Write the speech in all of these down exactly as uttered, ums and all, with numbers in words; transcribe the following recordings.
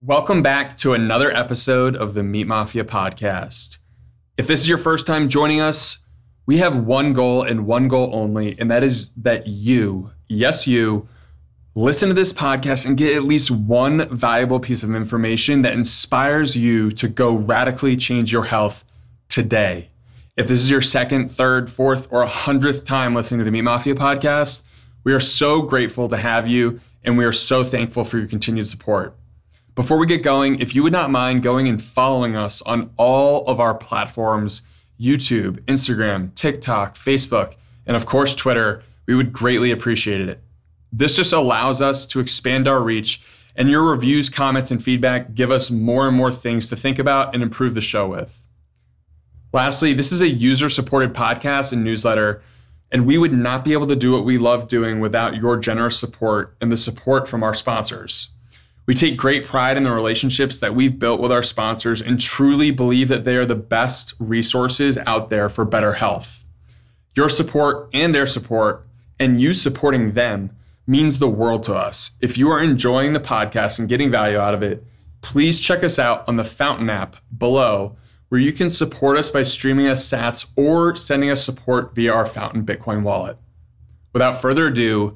Welcome back to another episode of the Meat Mafia podcast. If this is your first time joining us, we have one goal and one goal only, and that is that you, yes, you, listen to this podcast and get at least one valuable piece of information that inspires you to go radically change your health today. If this is your second, third, fourth, or hundredth time listening to the Meat Mafia podcast, we are so grateful to have you, and we are so thankful for your continued support. Before we get going, if you would not mind going and following us on all of our platforms, YouTube, Instagram, TikTok, Facebook, and of course, Twitter, we would greatly appreciate it. This just allows us to expand our reach, and your reviews, comments, and feedback give us more and more things to think about and improve the show with. Lastly, this is a user-supported podcast and newsletter, and we would not be able to do what we love doing without your generous support and the support from our sponsors. We take great pride in the relationships that we've built with our sponsors and truly believe that they are the best resources out there for better health. Your support and their support, and you supporting them, means the world to us. If you are enjoying the podcast and getting value out of it, please check us out on the Fountain app below, where you can support us by streaming us sats or sending us support via our Fountain Bitcoin wallet. Without further ado,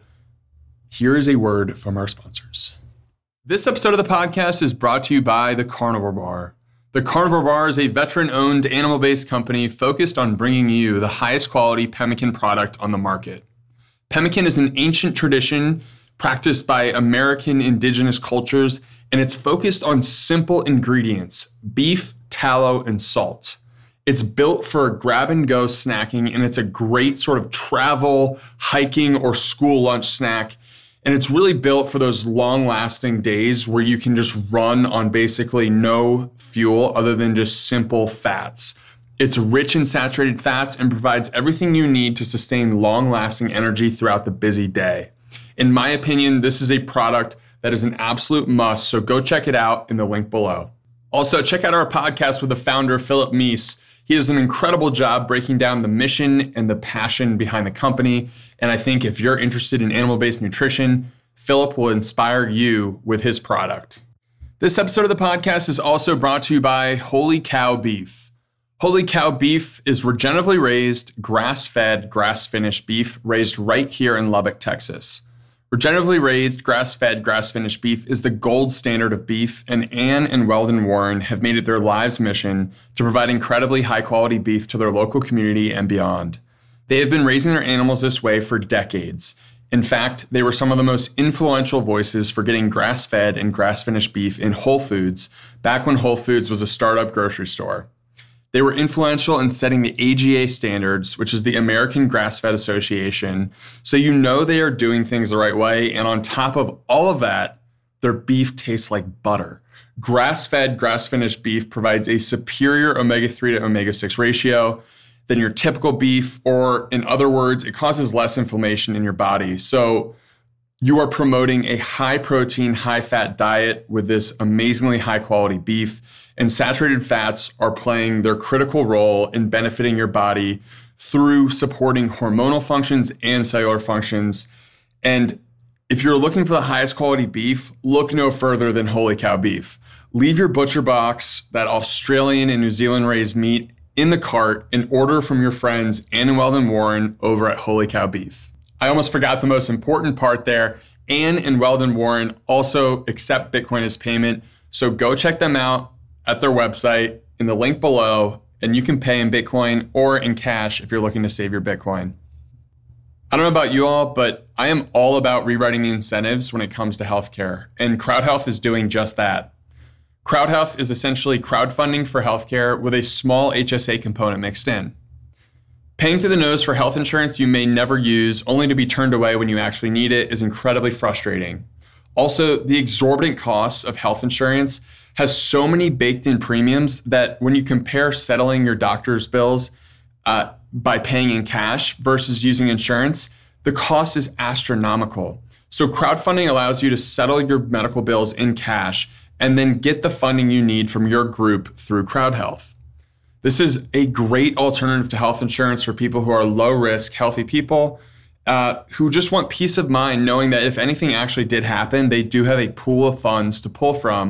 here is a word from our sponsors. This episode of the podcast is brought to you by The Carnivore Bar. The Carnivore Bar is a veteran-owned, animal-based company focused on bringing you the highest quality pemmican product on the market. Pemmican is an ancient tradition practiced by American indigenous cultures, and it's focused on simple ingredients: beef, tallow, and salt. It's built for grab-and-go snacking, and it's a great sort of travel, hiking, or school lunch snack. And it's really built for those long-lasting days where you can just run on basically no fuel other than just simple fats. It's rich in saturated fats and provides everything you need to sustain long-lasting energy throughout the busy day. In my opinion, this is a product that is an absolute must, so go check it out in the link below. Also, check out our podcast with the founder, Philip Meese. He does an incredible job breaking down the mission and the passion behind the company. And I think if you're interested in animal-based nutrition, Philip will inspire you with his product. This episode of the podcast is also brought to you by Holy Cow Beef. Holy Cow Beef is regeneratively raised, grass-fed, grass-finished beef raised right here in Lubbock, Texas. Regeneratively raised, grass-fed, grass-finished beef is the gold standard of beef, and Ann and Weldon Warren have made it their lives' mission to provide incredibly high-quality beef to their local community and beyond. They have been raising their animals this way for decades. In fact, they were some of the most influential voices for getting grass-fed and grass-finished beef in Whole Foods back when Whole Foods was a startup grocery store. They were influential in setting the A G A standards, which is the American Grass-Fed Association, so you know they are doing things the right way, and on top of all of that, their beef tastes like butter. Grass-fed, grass-finished beef provides a superior omega three to omega six ratio than your typical beef, or in other words, it causes less inflammation in your body. So you are promoting a high-protein, high-fat diet with this amazingly high-quality beef, and saturated fats are playing their critical role in benefiting your body through supporting hormonal functions and cellular functions. And if you're looking for the highest quality beef, look no further than Holy Cow Beef. Leave your butcher box, that Australian and New Zealand raised meat, in the cart and order from your friends Ann and Weldon Warren over at Holy Cow Beef. I almost forgot the most important part there. Ann and Weldon Warren also accept Bitcoin as payment, so go check them out at their website in the link below, and you can pay in Bitcoin or in cash if you're looking to save your Bitcoin. I don't know about you all, but I am all about rewriting the incentives when it comes to healthcare, and CrowdHealth is doing just that. CrowdHealth is essentially crowdfunding for healthcare with a small H S A component mixed in. Paying through the nose for health insurance you may never use, only to be turned away when you actually need it, is incredibly frustrating. Also, the exorbitant costs of health insurance has so many baked-in premiums that when you compare settling your doctor's bills uh, by paying in cash versus using insurance, the cost is astronomical. So crowdfunding allows you to settle your medical bills in cash and then get the funding you need from your group through CrowdHealth. This is a great alternative to health insurance for people who are low-risk, healthy people uh, who just want peace of mind knowing that if anything actually did happen, they do have a pool of funds to pull from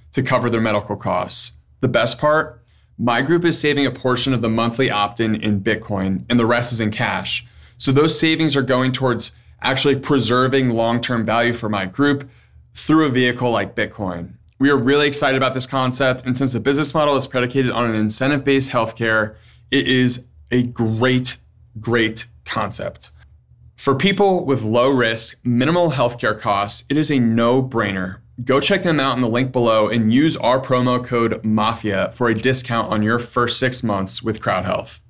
to cover their medical costs. The best part? My group is saving a portion of the monthly opt-in in Bitcoin, and the rest is in cash. So those savings are going towards actually preserving long-term value for my group through a vehicle like Bitcoin. We are really excited about this concept, and since the business model is predicated on an incentive-based healthcare, it is a great, great concept. For people with low risk, minimal healthcare costs, it is a no-brainer. Go check them out in the link below and use our promo code MAFIA for a discount on your first six months with CrowdHealth.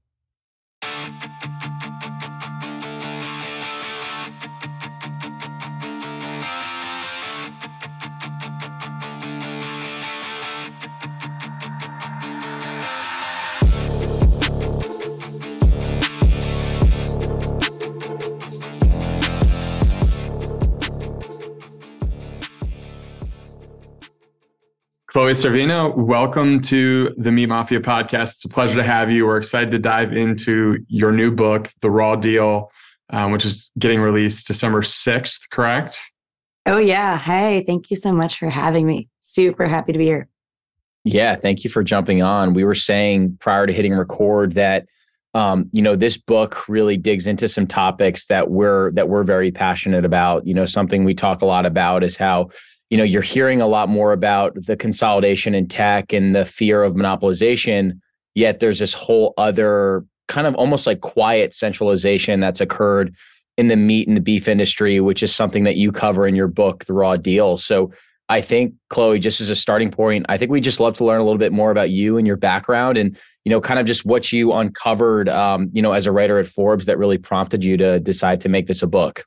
Chloe Servino, welcome to the Meat Mafia podcast. It's a pleasure to have you. We're excited to dive into your new book, The Raw Deal, um, which is getting released December sixth, correct? Oh, yeah. Hey, thank you so much for having me. Super happy to be here. Yeah, thank you for jumping on. We were saying prior to hitting record that um, you know, this book really digs into some topics that we're that we're very passionate about. You know, something we talk a lot about is how you know, you're hearing a lot more about the consolidation in tech and the fear of monopolization, yet there's this whole other kind of almost like quiet centralization that's occurred in the meat and the beef industry, which is something that you cover in your book, The Raw Deal. So I think, Chloe, just as a starting point, I think we just love to learn a little bit more about you and your background and, you know, kind of just what you uncovered, um, you know, as a writer at Forbes that really prompted you to decide to make this a book.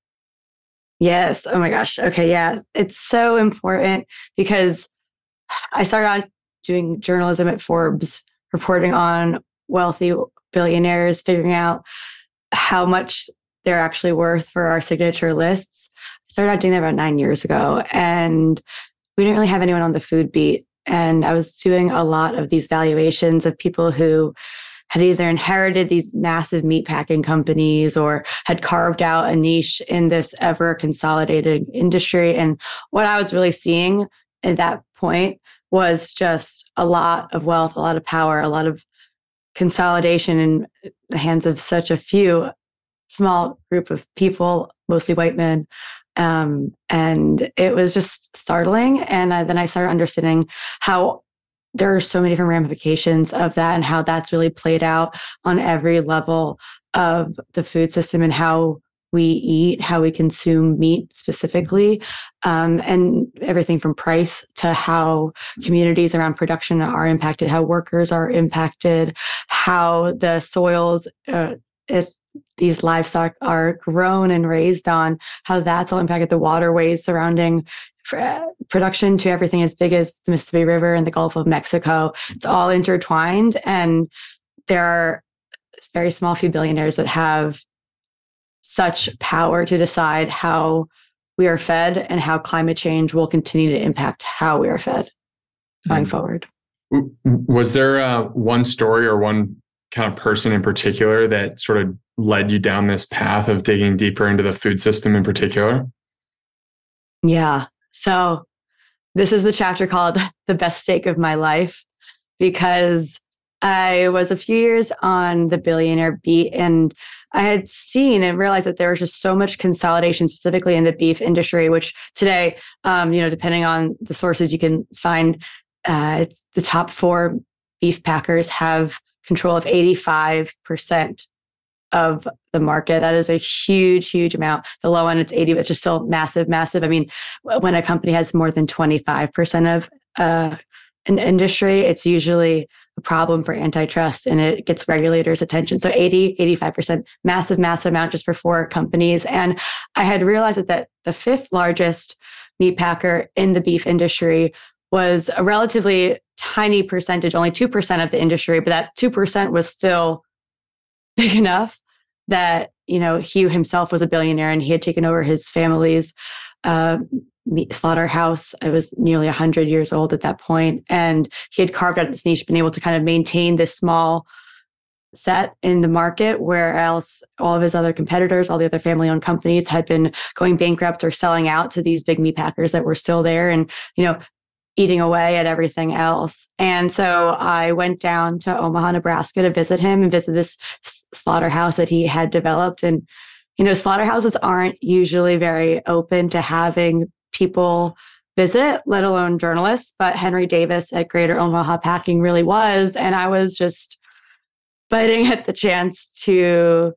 Yes. Oh my gosh. Okay. Yeah. It's so important because I started out doing journalism at Forbes, reporting on wealthy billionaires, figuring out how much they're actually worth for our signature lists. I started out doing that about nine years ago, and we didn't really have anyone on the food beat. And I was doing a lot of these valuations of people who had either inherited these massive meat packing companies or had carved out a niche in this ever consolidating industry. And what I was really seeing at that point was just a lot of wealth, a lot of power, a lot of consolidation in the hands of such a few small group of people, mostly white men. Um, and it was just startling. And I, then I started understanding how there are so many different ramifications of that and how that's really played out on every level of the food system and how we eat, how we consume meat specifically, um, and everything from price to how communities around production are impacted, how workers are impacted, how the soils, uh, it, these livestock are grown and raised on, how that's all impacted the waterways surrounding production to everything as big as the Mississippi River and the Gulf of Mexico. It's all intertwined, and there are very small few billionaires that have such power to decide how we are fed and how climate change will continue to impact how we are fed going mm-hmm. forward. Was there uh, one story or one kind of person in particular that sort of led you down this path of digging deeper into the food system in particular? Yeah. So this is the chapter called The Best Steak of My Life, because I was a few years on the billionaire beat, and I had seen and realized that there was just so much consolidation, specifically in the beef industry, which today, um, you know, depending on the sources you can find, uh, it's the top four beef packers have control of eighty-five percent of the market. That is a huge, huge amount. The low end, it's eighty, but it's just still massive, massive. I mean, when a company has more than twenty-five percent of uh, an industry, it's usually a problem for antitrust and it gets regulators' attention. So eighty, eighty-five percent, massive, massive amount just for four companies. And I had realized that, that the fifth largest meat packer in the beef industry was a relatively tiny percentage, only two percent of the industry, but that two percent was still big enough that, you know, he himself was a billionaire and he had taken over his family's uh, meat slaughterhouse. I was nearly one hundred years old at that point, and he had carved out this niche, been able to kind of maintain this small set in the market, where else all of his other competitors, all the other family-owned companies had been going bankrupt or selling out to these big meat packers that were still there. And, you know, eating away at everything else. And so I went down to Omaha, Nebraska to visit him and visit this slaughterhouse that he had developed. And, you know, slaughterhouses aren't usually very open to having people visit, let alone journalists. But Henry Davis at Greater Omaha Packing really was. And I was just biting at the chance to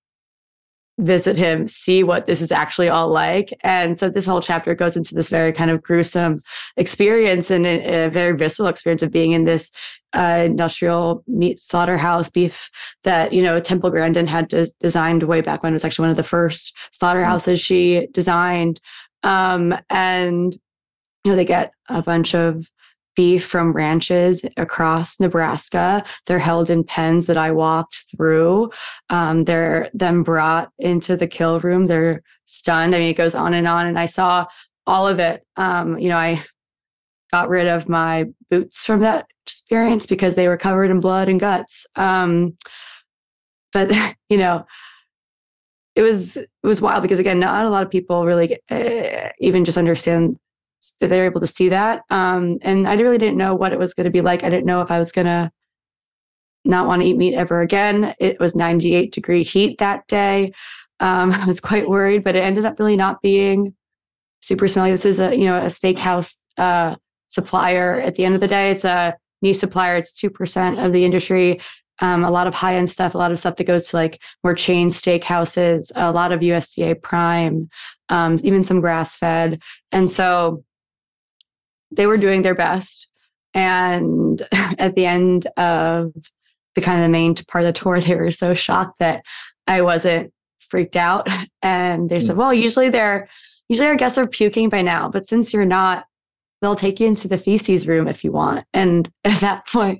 visit him, see what this is actually all like. And so this whole chapter goes into this very kind of gruesome experience and a, a very visceral experience of being in this uh, industrial meat slaughterhouse beef that, you know, Temple Grandin had de- designed way back when. It was actually one of the first slaughterhouses mm-hmm. she designed. Um, and, you know, they get a bunch of beef from ranches across Nebraska. They're held in pens that I walked through. Um, they're then brought into the kill room. They're stunned. I mean, it goes on and on. And I saw all of it. Um, you know, I got rid of my boots from that experience because they were covered in blood and guts. Um, but, you know, it was, it was wild because, again, not a lot of people really uh, even just understand that they're able to see that. Um, and I really didn't know what it was going to be like. I didn't know if I was going to not want to eat meat ever again. It was ninety-eight degree heat that day. Um, I was quite worried, but it ended up really not being super smelly. This is a, you know, a steakhouse uh, supplier. At the end of the day, it's a niche supplier. It's two percent of the industry. Um, a lot of high-end stuff, a lot of stuff that goes to like more chain steakhouses, a lot of U S D A prime, um, even some grass-fed. And so they were doing their best. And at the end of the kind of the main part of the tour, they were so shocked that I wasn't freaked out. And they said, well, usually they're, usually our guests are puking by now, but since you're not, they'll take you into the feces room if you want. And at that point,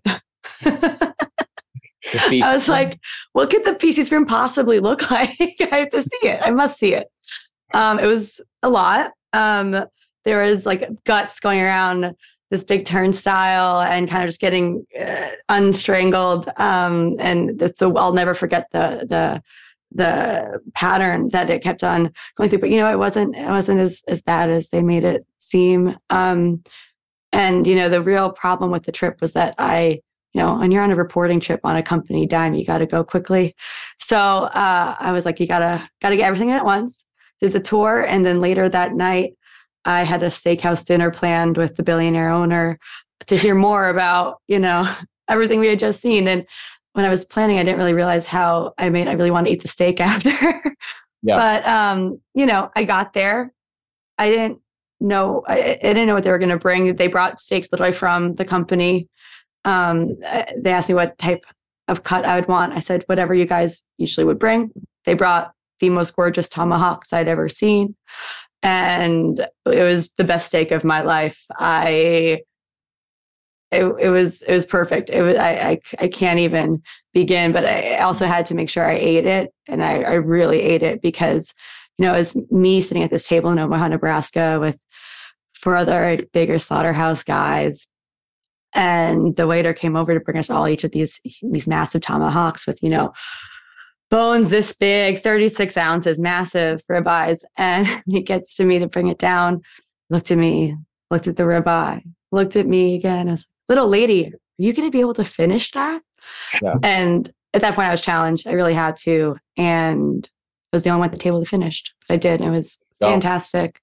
I was like, what could the feces room possibly look like? I have to see it. I must see it. Um, it was a lot. Um, there was like guts going around this big turnstile and kind of just getting uh, unstrangled. Um, and the, the, I'll never forget the, the, the pattern that it kept on going through. But, you know, it wasn't, it wasn't as, as bad as they made it seem. Um, and, you know, the real problem with the trip was that I, you know, when you're on a reporting trip on a company dime, you got to go quickly. So uh, I was like, you gotta, gotta get everything in at once. Did the tour. And then later that night, I had a steakhouse dinner planned with the billionaire owner to hear more about, you know, everything we had just seen. And when I was planning, I didn't really realize how I made, I really wanted to eat the steak after. Yeah. But, um, you know, I got there. I didn't know, I, I didn't know what they were going to bring. They brought steaks literally from the company. Um, they asked me what type of cut I would want. I said, whatever you guys usually would bring. They brought the most gorgeous tomahawks I'd ever seen. And it was the best steak of my life. I, it, it was, it was perfect. It was, I, I, I can't even begin, but I also had to make sure I ate it. And I, I really ate it because, you know, it was me sitting at this table in Omaha, Nebraska with four other bigger slaughterhouse guys. And the waiter came over to bring us all each of these, these massive tomahawks with, you know, bones this big, thirty-six ounces, massive ribeyes. And he gets to me to bring it down, looked at me, looked at the ribeye, looked at me again. I was like, little lady, are you going to be able to finish that? Yeah. And at that point I was challenged. I really had to. And I was the only one at the table that finished. But I did. And it was oh. fantastic.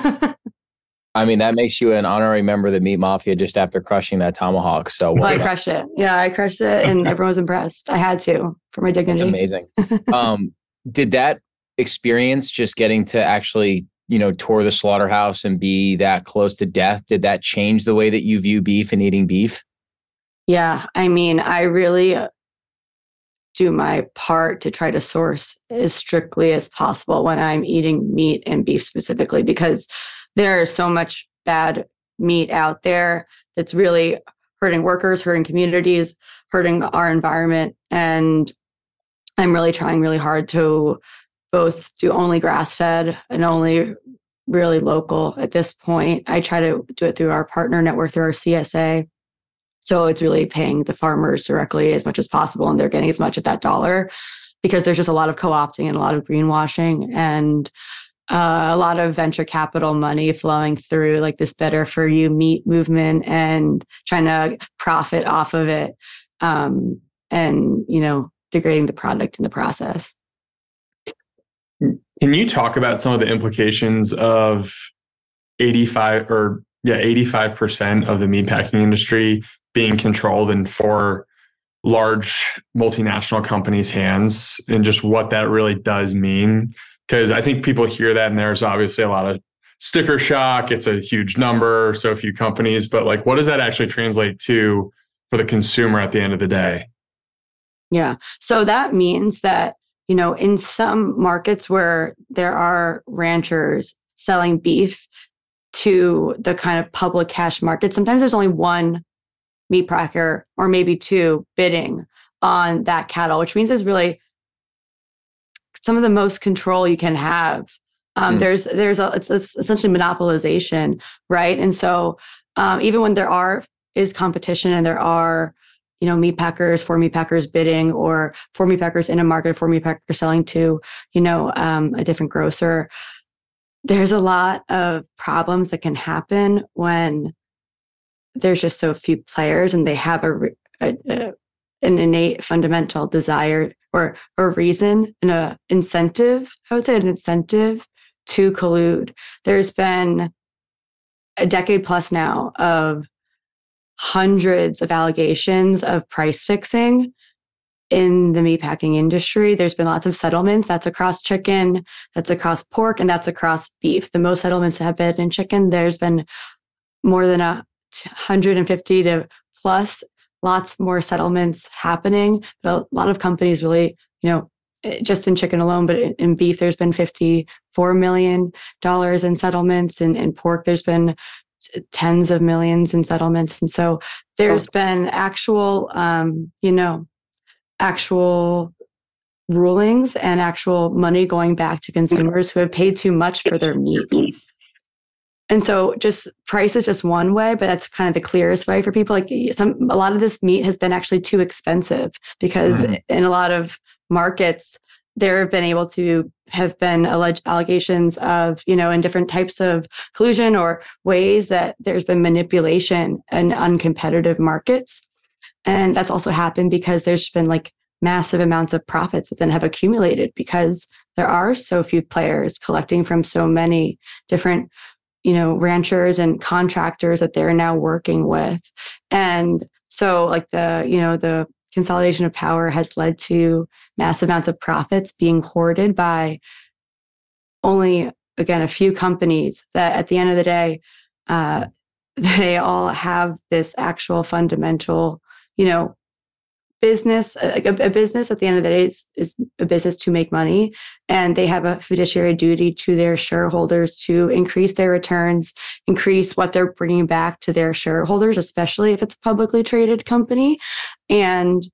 I mean, that makes you an honorary member of the Meat Mafia just after crushing that tomahawk. So well, I crushed it. Yeah, I crushed it, and everyone was impressed. I had to for my dignity. That's amazing. um, did that experience, just getting to actually, you know, tour the slaughterhouse and be that close to death, did that change the way that you view beef and eating beef? Yeah, I mean, I really do my part to try to source as strictly as possible when I'm eating meat and beef specifically, because there is so much bad meat out there that's really hurting workers, hurting communities, hurting our environment. And I'm really trying really hard to both do only grass-fed and only really local at this point. I try to do it through our partner network, through our C S A. So it's really paying the farmers directly as much as possible, and they're getting as much of that dollar, because there's just a lot of co-opting and a lot of greenwashing. And uh, a lot of venture capital money flowing through like this better for you meat movement and trying to profit off of it, um, and, you know, degrading the product in the process. Can you talk about some of the implications of eighty-five or yeah, eighty-five percent of the meatpacking industry being controlled in four large multinational companies' hands, and just what that really does mean? Because I think people hear that and there's obviously a lot of sticker shock. It's a huge number, so few companies, but like, what does that actually translate to for the consumer at the end of the day? Yeah. So that means that, you know, in some markets where there are ranchers selling beef to the kind of public cash market, sometimes there's only one meat packer or maybe two bidding on that cattle, which means there's really some of the most control you can have. Um, mm. There's, there's a, it's, it's essentially monopolization, right? And so um, even when there are is competition and there are, you know, meat packers, four meat packers bidding, or four meat packers in a market, four meat packers selling to, you know, um, a different grocer, there's a lot of problems that can happen when there's just so few players and they have a, a, a an innate fundamental desire or a reason and a incentive, I would say an incentive to collude. There's been a decade plus now of hundreds of allegations of price fixing in the meatpacking industry. There's been lots of settlements. That's across chicken, that's across pork, and that's across beef. The most settlements have been in chicken. There's been more than a one hundred fifty to plus, lots more settlements happening. But a lot of companies really, you know, just in chicken alone, but in, in beef, there's been fifty-four million dollars in settlements. And in pork, there's been tens of millions in settlements. And so there's been actual, um, you know, actual rulings and actual money going back to consumers who have paid too much for their meat. And so just price is just one way, but that's kind of the clearest way for people. Like some, a lot of this meat has been actually too expensive because mm. in a lot of markets, there have been able to have been alleged allegations of, you know, in different types of collusion or ways that there's been manipulation in uncompetitive markets. And that's also happened because there's been like massive amounts of profits that then have accumulated because there are so few players collecting from so many different, you know, ranchers and contractors that they're now working with. And so like the, you know, the consolidation of power has led to massive amounts of profits being hoarded by only, again, a few companies that at the end of the day, uh, they all have this actual fundamental, you know, business, a, a business at the end of the day is, is a business to make money. And they have a fiduciary duty to their shareholders to increase their returns, increase what they're bringing back to their shareholders, especially if it's a publicly traded company. And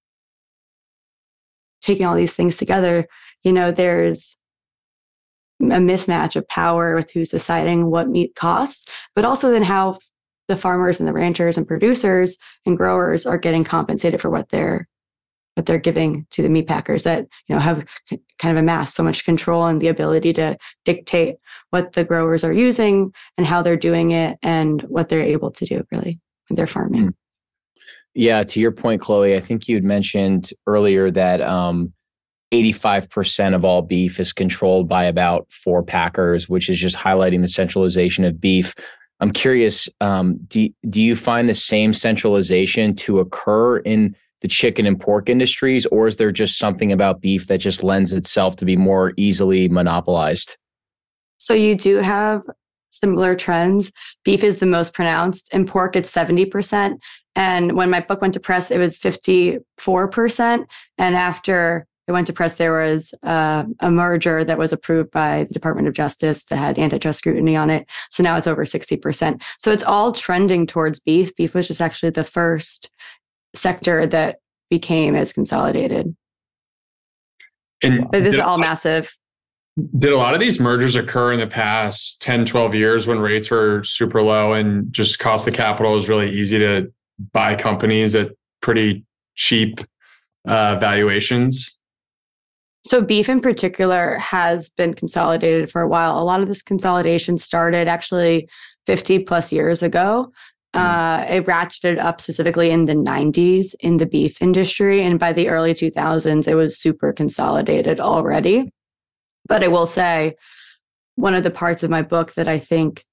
taking all these things together, you know, there's a mismatch of power with who's deciding what meat costs, but also then how the farmers and the ranchers and producers and growers are getting compensated for what they're what they're giving to the meat packers that, you know, have kind of amassed so much control and the ability to dictate what the growers are using and how they're doing it and what they're able to do really with their farming. Mm. Yeah, to your point, Chloe, I think you'd mentioned earlier that um, eighty-five percent of all beef is controlled by about four packers, which is just highlighting the centralization of beef. I'm curious, um, do, do you find the same centralization to occur in the chicken and pork industries, or is there just something about beef that just lends itself to be more easily monopolized? So you do have similar trends. Beef is the most pronounced. In pork, it's seventy percent. And when my book went to press, it was fifty-four percent. And after it went to press, there was uh, a merger that was approved by the Department of Justice that had antitrust scrutiny on it. So now it's over sixty percent. So it's all trending towards beef. Beef was just actually the first sector that became as consolidated. And but this is all massive. Did a lot of these mergers occur in the past ten, twelve years when rates were super low and just cost of capital was really easy to buy companies at pretty cheap uh, valuations? So beef in particular has been consolidated for a while. A lot of this consolidation started actually fifty plus years ago. Uh, it ratcheted up specifically in the nineties in the beef industry. And by the early two thousands, it was super consolidated already. But I will say, one of the parts of my book that I think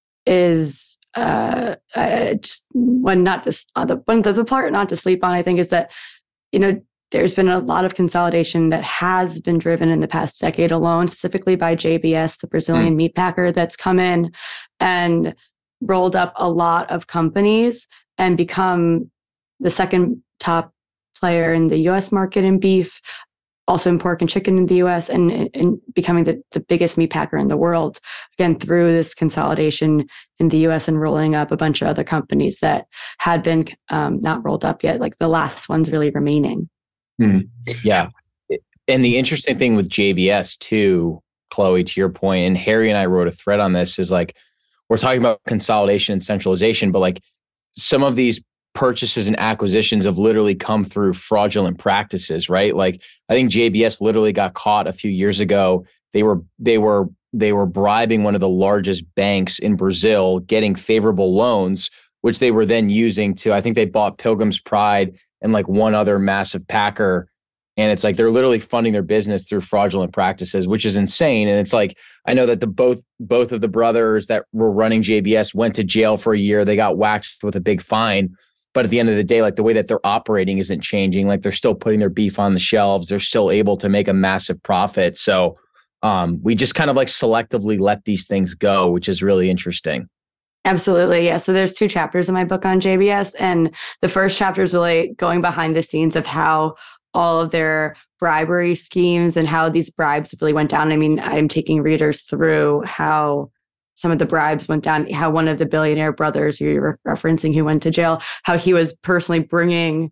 is uh, uh, just one not to, uh, the, one the, the part not to sleep on, I think, is that, you know, there's been a lot of consolidation that has been driven in the past decade alone, specifically by J B S, the Brazilian mm. meat packer that's come in and rolled up a lot of companies and become the second top player in the U S market in beef, also in pork and chicken in the U S, and, and becoming the, the biggest meat packer in the world, again, through this consolidation in the U S and rolling up a bunch of other companies that had been um, not rolled up yet, like the last ones really remaining. Hmm. Yeah. And the interesting thing with J B S too, Chloe, to your point, and Harry and I wrote a thread on this, is like, we're talking about consolidation and centralization, but like some of these purchases and acquisitions have literally come through fraudulent practices, right? Like I think J B S literally got caught a few years ago. They were, they were, they were bribing one of the largest banks in Brazil, getting favorable loans, which they were then using to, I think they bought Pilgrim's Pride and like one other massive packer. And it's like, they're literally funding their business through fraudulent practices, which is insane. And it's like, I know that the both, both of the brothers that were running J B S went to jail for a year. They got whacked with a big fine. But at the end of the day, like the way that they're operating isn't changing. Like they're still putting their beef on the shelves. They're still able to make a massive profit. So um, we just kind of like selectively let these things go, which is really interesting. Absolutely. Yeah. So there's two chapters in my book on J B S. And the first chapter is really going behind the scenes of how all of their bribery schemes and how these bribes really went down. I mean, I'm taking readers through how some of the bribes went down, how one of the billionaire brothers who you're referencing who went to jail, how he was personally bringing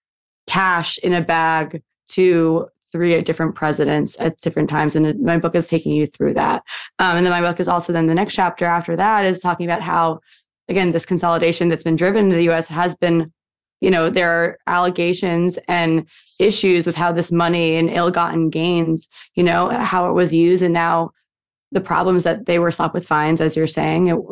cash in a bag to three different presidents at different times. And my book is taking you through that. Um, and then my book is also then the next chapter after that is talking about how, again, this consolidation that's been driven to the U S has been, you know, there are allegations and issues with how this money and ill-gotten gains, you know, how it was used. And now the problems that they were slapped with fines, as you're saying, it,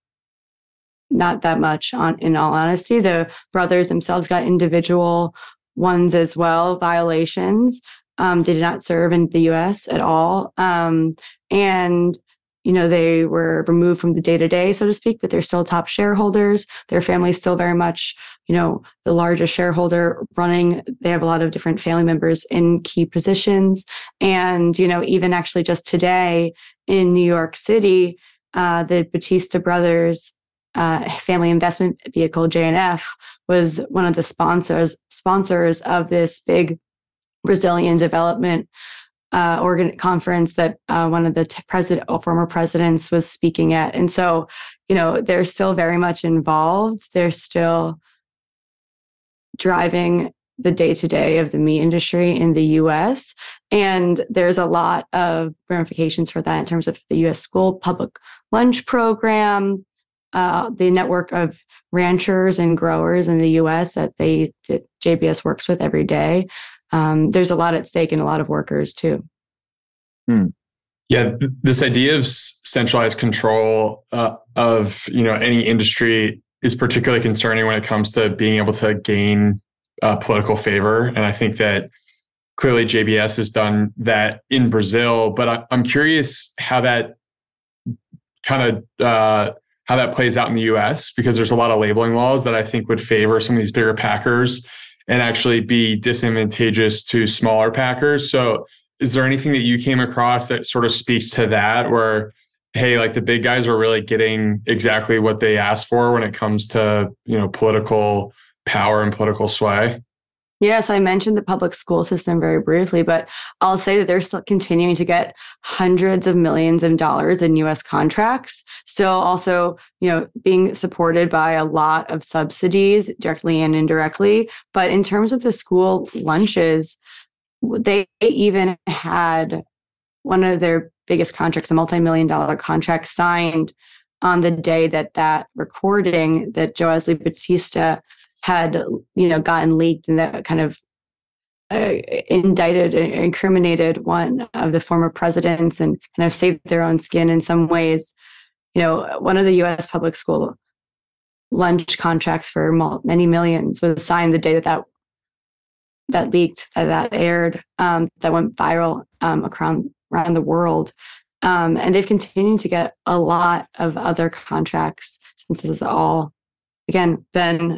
not that much on, in all honesty. The brothers themselves got individual ones as well, violations. Um, they did not serve in the U S at all. Um, and, you know, they were removed from the day-to-day, so to speak, but they're still top shareholders. Their family is still very much, you know, the largest shareholder running. They have a lot of different family members in key positions. And, you know, even actually just today in New York City, uh, the Batista brothers uh, family investment vehicle, J N F, was one of the sponsors sponsors of this big Brazilian development uh, organ conference that uh, one of the t- president, or former presidents was speaking at. And so, you know, they're still very much involved. They're still driving the day-to-day of the meat industry in the U S. And there's a lot of ramifications for that in terms of the U S school public lunch program, uh, the network of ranchers and growers in the U S that they that J B S works with every day. Um, there's a lot at stake and a lot of workers too. Hmm. Yeah, th- this idea of s- centralized control uh, of you know any industry is particularly concerning when it comes to being able to gain uh, political favor, and I think that clearly J B S has done that in Brazil. But I- I'm curious how that kind of uh, how that plays out in the U S, because there's a lot of labeling laws that I think would favor some of these bigger packers and actually be disadvantageous to smaller packers. So is there anything that you came across that sort of speaks to that, where, hey, like the big guys are really getting exactly what they asked for when it comes to, you know, political power and political sway? Yes, I mentioned the public school system very briefly, but I'll say that they're still continuing to get hundreds of millions of dollars in U S contracts. Still also, you know, being supported by a lot of subsidies directly and indirectly. But in terms of the school lunches, they even had one of their biggest contracts, a multi-million dollar contract, signed on the day that that recording that Joesley Batista had, you know, gotten leaked, and that kind of uh, indicted and incriminated one of the former presidents and kind of saved their own skin in some ways. You know, one of the U S public school lunch contracts for many millions was signed the day that that, that leaked, that, that aired, um, that went viral um, around, around the world. Um, and they've continued to get a lot of other contracts since this has all, again, been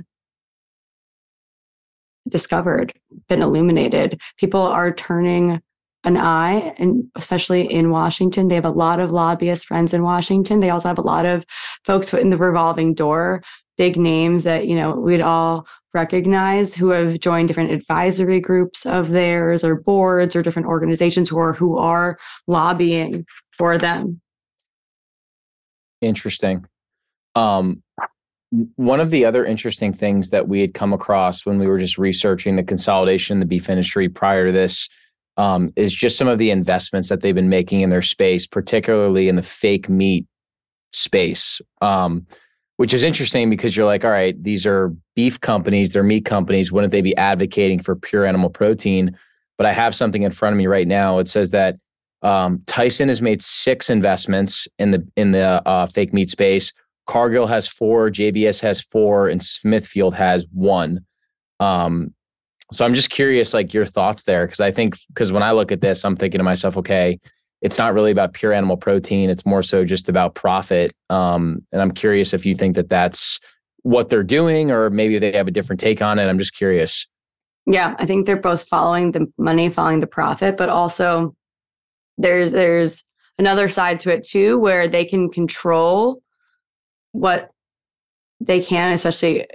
discovered, been illuminated. People are turning an eye, and especially in Washington, they have a lot of lobbyist friends in Washington. They also have a lot of folks in the revolving door, big names that, you know, we'd all recognize who have joined different advisory groups of theirs or boards or different organizations who are who are lobbying for them. Interesting. Um, one of the other interesting things that we had come across when we were just researching the consolidation in the beef industry prior to this um, is just some of the investments that they've been making in their space, particularly in the fake meat space, um, which is interesting because you're like, all right, these are beef companies, they're meat companies. Wouldn't they be advocating for pure animal protein? But I have something in front of me right now. It says that um, Tyson has made six investments in the in the uh, fake meat space. Cargill has four, J B S has four, and Smithfield has one. Um, so I'm just curious, like your thoughts there, because I think because when I look at this, I'm thinking to myself, okay, it's not really about pure animal protein. It's more so just about profit. Um, and I'm curious if you think that that's what they're doing, or maybe they have a different take on it. I'm just curious. Yeah, I think they're both following the money, following the profit, but also there's there's another side to it too, where they can control what they can, especially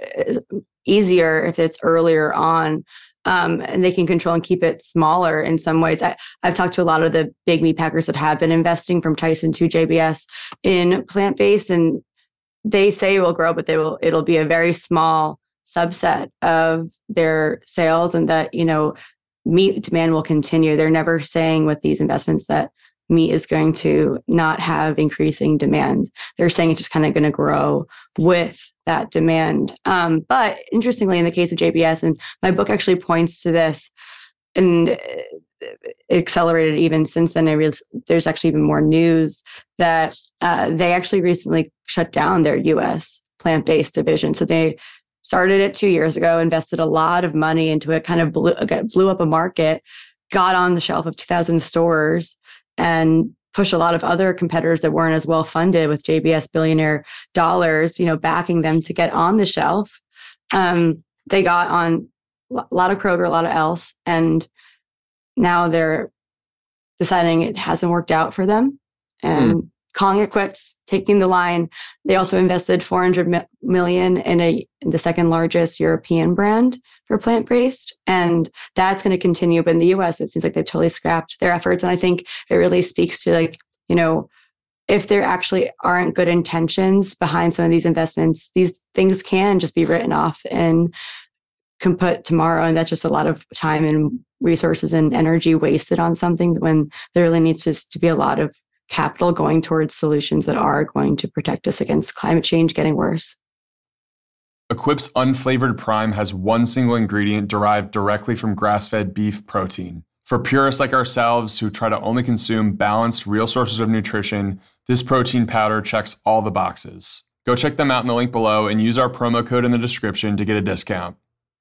easier if it's earlier on. Um, and they can control and keep it smaller in some ways. I, I've talked to a lot of the big meat packers that have been investing from Tyson to J B S in plant-based, and they say it will grow, but they will, it'll be a very small subset of their sales, and that, you know, meat demand will continue. They're never saying with these investments that meat is going to not have increasing demand. They're saying it's just kind of going to grow with that demand. Um, but interestingly, in the case of J B S, and my book actually points to this, and it accelerated even since then. I realized there's actually even more news that uh, they actually recently shut down their U S plant-based division. So they started it two years ago, invested a lot of money into it, kind of blew, blew up a market, got on the shelf of two thousand stores, and push a lot of other competitors that weren't as well funded with J B S billionaire dollars, you know, backing them to get on the shelf. Um, they got on a lot of Kroger, a lot of else, and now they're deciding it hasn't worked out for them and mm. calling it quits, taking the line. They also invested four hundred million in a in the second largest European brand for plant-based, and that's going to continue. But in the U S, it seems like they've totally scrapped their efforts. And I think it really speaks to, like, you know, if there actually aren't good intentions behind some of these investments, these things can just be written off and can put tomorrow. And that's just a lot of time and resources and energy wasted on something when there really needs just to be a lot of capital going towards solutions that are going to protect us against climate change getting worse. Equip's Unflavored Prime has one single ingredient derived directly from grass-fed beef protein. For purists like ourselves who try to only consume balanced, real sources of nutrition, this protein powder checks all the boxes. Go check them out in the link below and use our promo code in the description to get a discount.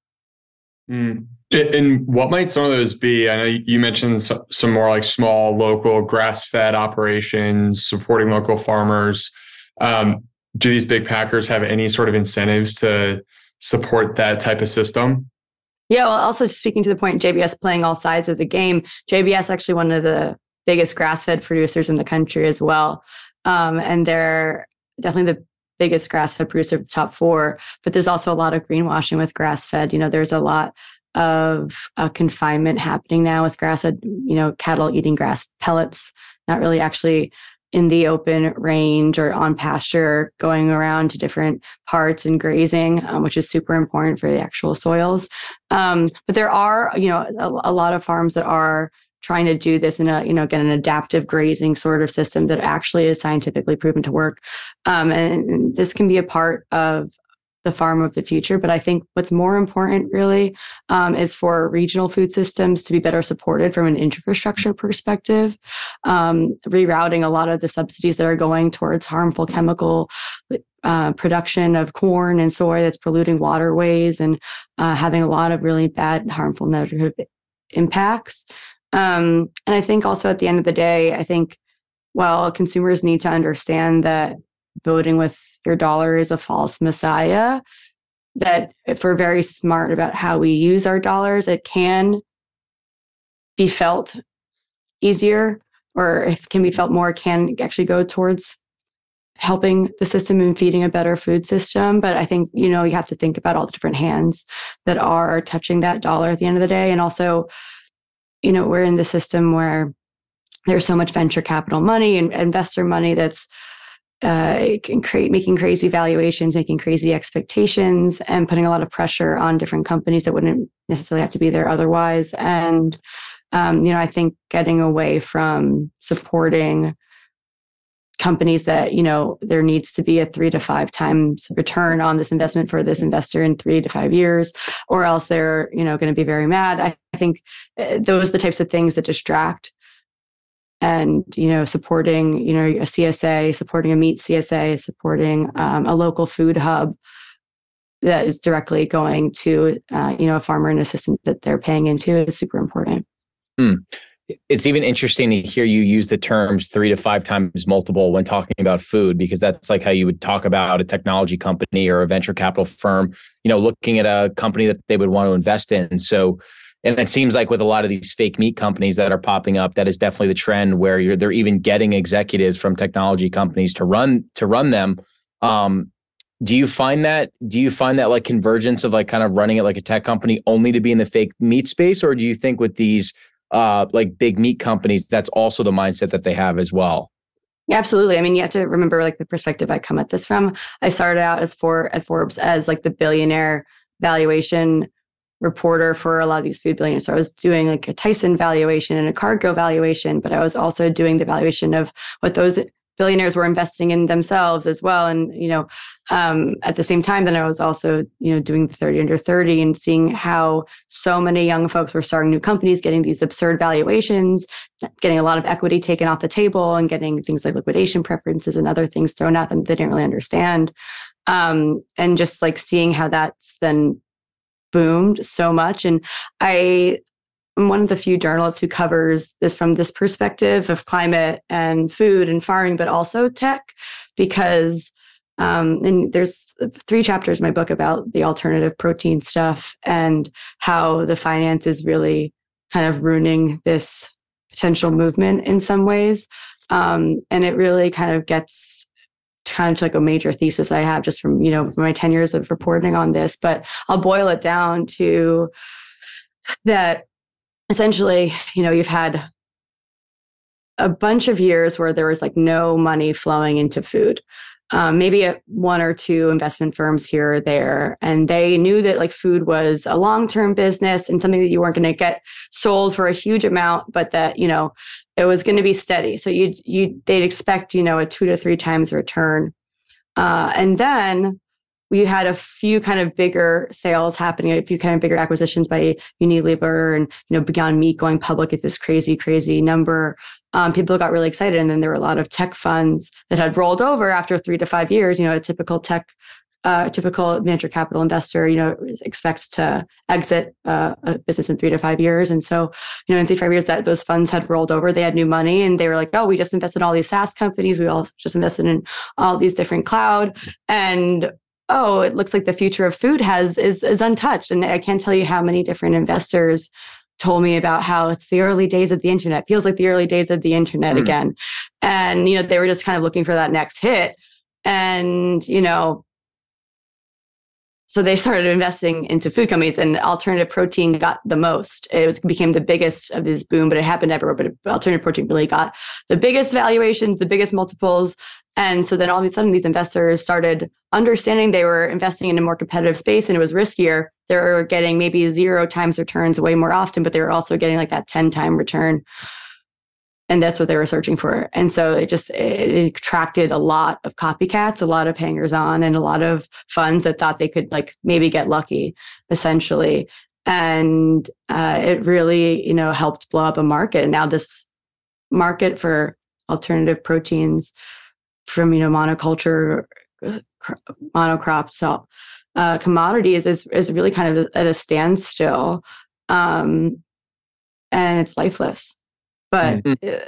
Mm. And what might some of those be? I know you mentioned some more like small, local, grass-fed operations, supporting local farmers. Um, do these big packers have any sort of incentives to support that type of system? Yeah, well, also speaking to the point, J B S playing all sides of the game. J B S actually one of the biggest grass-fed producers in the country as well. Um, and they're definitely the biggest grass-fed producer of the top four. But there's also a lot of greenwashing with grass-fed. You know, there's a lot of uh, confinement happening now with grass-fed, you know, cattle eating grass pellets, not really actually in the open range or on pasture, going around to different parts and grazing, um, which is super important for the actual soils. Um, but there are, you know, a, a lot of farms that are trying to do this in a, you know, again, an adaptive grazing sort of system that actually is scientifically proven to work. Um, and this can be a part of the farm of the future. But I think what's more important really um, is for regional food systems to be better supported from an infrastructure perspective, um, rerouting a lot of the subsidies that are going towards harmful chemical uh, production of corn and soy that's polluting waterways and uh, having a lot of really bad, harmful negative impacts. Um, and I think also at the end of the day, I think, well, consumers need to understand that voting with your dollar is a false messiah, that if we're very smart about how we use our dollars, it can be felt easier, or if it can be felt more, it can actually go towards helping the system and feeding a better food system. But I think, you know, you have to think about all the different hands that are touching that dollar at the end of the day. And also, you know, we're in the system where there's so much venture capital money and investor money that's uh, can create, making crazy valuations, making crazy expectations, and putting a lot of pressure on different companies that wouldn't necessarily have to be there otherwise. And, um, you know, I think getting away from supporting companies that, you know, there needs to be a three to five times return on this investment for this investor in three to five years, or else they're, you know, going to be very mad. I, I think those are the types of things that distract. And, you know, supporting, you know, a C S A, supporting a meat C S A, supporting um, a local food hub that is directly going to, uh, you know, a farmer and a system that they're paying into is super important. Mm. It's even interesting to hear you use the terms three to five times multiple when talking about food, because that's like how you would talk about a technology company or a venture capital firm, you know, looking at a company that they would want to invest in. So, and it seems like with a lot of these fake meat companies that are popping up, that is definitely the trend where you're, they're even getting executives from technology companies to run, to run them. Um, do you find that, do you find that like convergence of like kind of running it like a tech company only to be in the fake meat space? Or do you think with these uh, like big meat companies, that's also the mindset that they have as well? Yeah, absolutely. I mean, you have to remember like the perspective I come at this from. I started out as for at Forbes as like the billionaire valuation reporter for a lot of these food billionaires. So I was doing like a Tyson valuation and a Cargill valuation, but I was also doing the valuation of what those billionaires were investing in themselves as well. And, you know, um, at the same time, then I was also, you know, doing the thirty under thirty and seeing how so many young folks were starting new companies, getting these absurd valuations, getting a lot of equity taken off the table and getting things like liquidation preferences and other things thrown at them they didn't really understand. Um, and just like seeing how that's then boomed so much. And I am one of the few journalists who covers this from this perspective of climate and food and farming, but also tech, because um, and there's three chapters in my book about the alternative protein stuff and how the finance is really kind of ruining this potential movement in some ways. Um, and it really kind of gets kind of like a major thesis I have just from, you know, from my ten years of reporting on this, but I'll boil it down to that essentially, you know, you've had a bunch of years where there was like no money flowing into food. Um, maybe at one or two investment firms here or there. And they knew that like food was a long-term business and something that you weren't going to get sold for a huge amount, but that, you know, it was going to be steady. So you you they'd expect, you know, a two to three times return. Uh, and then we had a few kind of bigger sales happening, a few kind of bigger acquisitions by Unilever and, you know, Beyond Meat going public at this crazy, crazy number. Um, people got really excited. And then there were a lot of tech funds that had rolled over after three to five years. You know, a typical tech, uh, typical venture capital investor, you know, expects to exit uh, a business in three to five years. And so, you know, in three to five years that those funds had rolled over, they had new money and they were like, oh, we just invested in all these SaaS companies. We all just invested in all these different cloud. And oh, it looks like the future of food has is is untouched. And I can't tell you how many different investors told me about how it's the early days of the internet. Feels like the early days of the internet mm. again. And, you know, they were just kind of looking for that next hit. And, you know, so they started investing into food companies and alternative protein got the most. It was, became the biggest of this boom, but it happened everywhere. But alternative protein really got the biggest valuations, the biggest multiples. And so then all of a sudden these investors started understanding they were investing in a more competitive space and it was riskier. They were getting maybe zero times returns way more often, but they were also getting like that ten time return. And that's what they were searching for. And so it just, it attracted a lot of copycats, a lot of hangers on, and a lot of funds that thought they could like maybe get lucky, essentially. And uh, it really, you know, helped blow up a market. And now this market for alternative proteins from, you know, monoculture, monocrop so, uh, commodities is, is really kind of at a standstill. Um, and it's lifeless. But mm-hmm.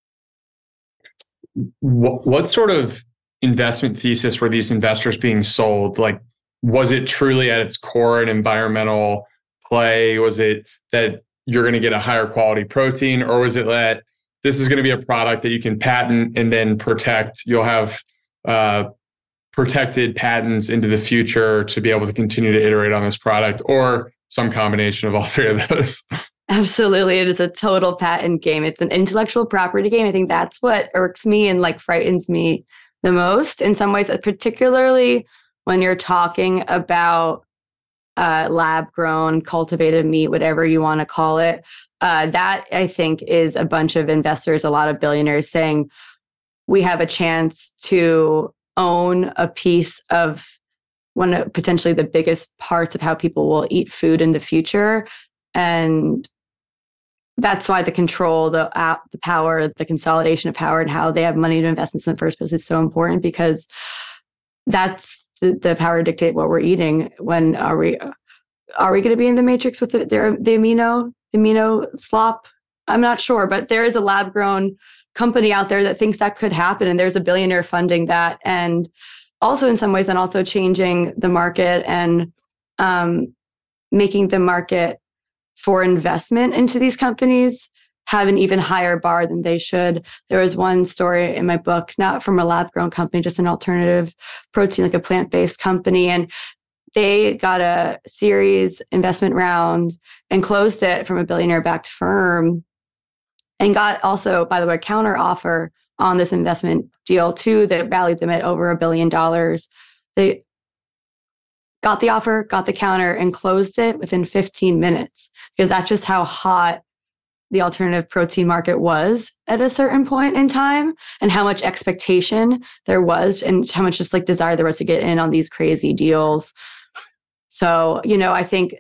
what, what sort of investment thesis were these investors being sold? Like, was it truly at its core an environmental play? Was it that you're going to get a higher quality protein, or was it that this is going to be a product that you can patent and then protect? You'll have uh, protected patents into the future to be able to continue to iterate on this product, or some combination of all three of those? Absolutely. It is a total patent game. It's an intellectual property game. I think that's what irks me and like frightens me the most in some ways, particularly when you're talking about uh, lab grown, cultivated meat, whatever you want to call it. Uh, that I think is a bunch of investors, a lot of billionaires saying, we have a chance to own a piece of one of potentially the biggest parts of how people will eat food in the future. And that's why the control, the uh, the power, the consolidation of power, and how they have money to invest in this in the first place is so important, because that's the, the power to dictate what we're eating. When are we are we going to be in the matrix with the, the, the amino amino slop? I'm not sure, but there is a lab grown company out there that thinks that could happen, and there's a billionaire funding that, and also in some ways, and also changing the market and um, making the market for investment into these companies have an even higher bar than they should. There was one story in my book, not from a lab-grown company, just an alternative protein, like a plant-based company, and they got a series investment round and closed it from a billionaire-backed firm, and got also, by the way, a counter offer on this investment deal too that valued them at over a billion dollars. They got the offer, got the counter, and closed it within fifteen minutes, because that's just how hot the alternative protein market was at a certain point in time, and how much expectation there was, and how much just like desire there was to get in on these crazy deals. So, you know, I think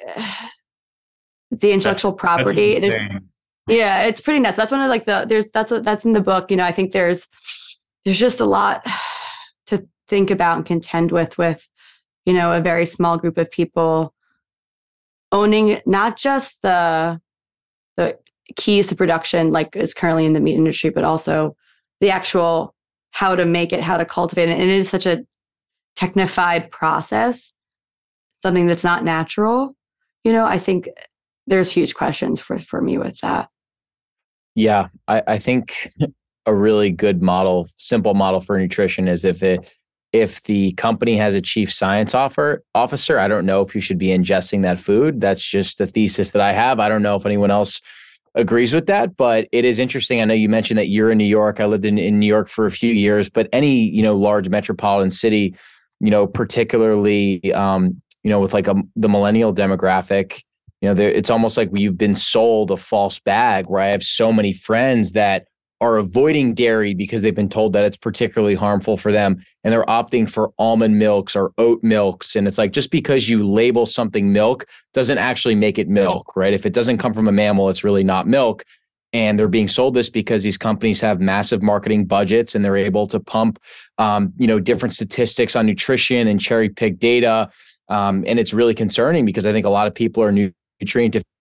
the intellectual property, it is, yeah, it's pretty nuts. That's one of like the, there's, that's, a, that's in the book. You know, I think there's, there's just a lot to think about and contend with, with, you know, a very small group of people owning not just the the keys to production, like is currently in the meat industry, but also the actual how to make it, how to cultivate it. And it is such a technified process, something that's not natural. You know, I think there's huge questions for, for me with that. Yeah, I, I think a really good model, simple model for nutrition is if it If the company has a chief science offer, officer, I don't know if you should be ingesting that food. That's just the thesis that I have. I don't know if anyone else agrees with that, but it is interesting. I know you mentioned that you're in New York. I lived in, in New York for a few years, but any, you know, large metropolitan city, you know, particularly, um, you know, with like a, the millennial demographic, you know, it's almost like you've been sold a false bag, where I have so many friends that are avoiding dairy because they've been told that it's particularly harmful for them, and they're opting for almond milks or oat milks. And it's like, just because you label something milk doesn't actually make it milk, right? If it doesn't come from a mammal, it's really not milk. And they're being sold this because these companies have massive marketing budgets, and they're able to pump, um, you know, different statistics on nutrition and cherry pick data. Um, and it's really concerning, because I think a lot of people are nutrient deficient,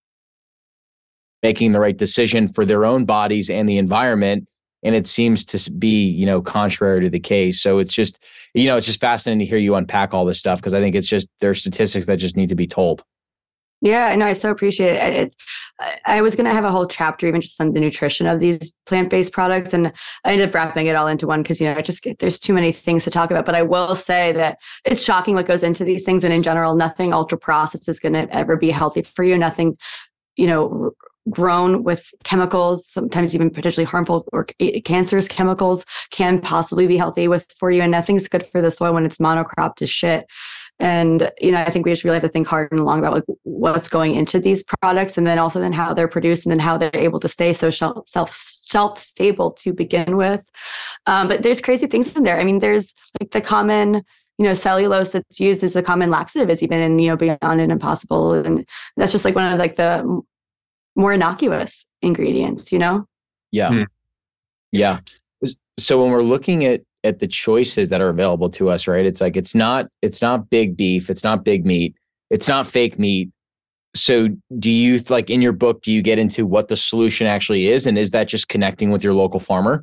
making the right decision for their own bodies and the environment. And it seems to be, you know, contrary to the case. So it's just, you know, it's just fascinating to hear you unpack all this stuff, because I think it's just, there's statistics that just need to be told. Yeah, no, I so appreciate it. It's, I was going to have a whole chapter even just on the nutrition of these plant-based products, and I ended up wrapping it all into one because, you know, I just there's too many things to talk about. But I will say that it's shocking what goes into these things, and in general, nothing ultra-processed is going to ever be healthy for you. Nothing, you know, grown with chemicals, sometimes even potentially harmful or cancerous chemicals, can possibly be healthy with for you. And nothing's good for the soil when it's monocropped to shit. And, you know, I think we just really have to think hard and long about like what's going into these products, and then also then how they're produced, and then how they're able to stay so shelf self shelf stable to begin with. Um, but there's crazy things in there. I mean, there's like the common, you know, cellulose that's used as a common laxative is even in, you know, Beyond and Impossible. And that's just like one of like the more innocuous ingredients, you know? Yeah. Hmm. Yeah. So when we're looking at at the choices that are available to us, right? It's like, it's not, it's not big beef. It's not big meat. It's not fake meat. So do you, like in your book, do you get into what the solution actually is? And is that just connecting with your local farmer?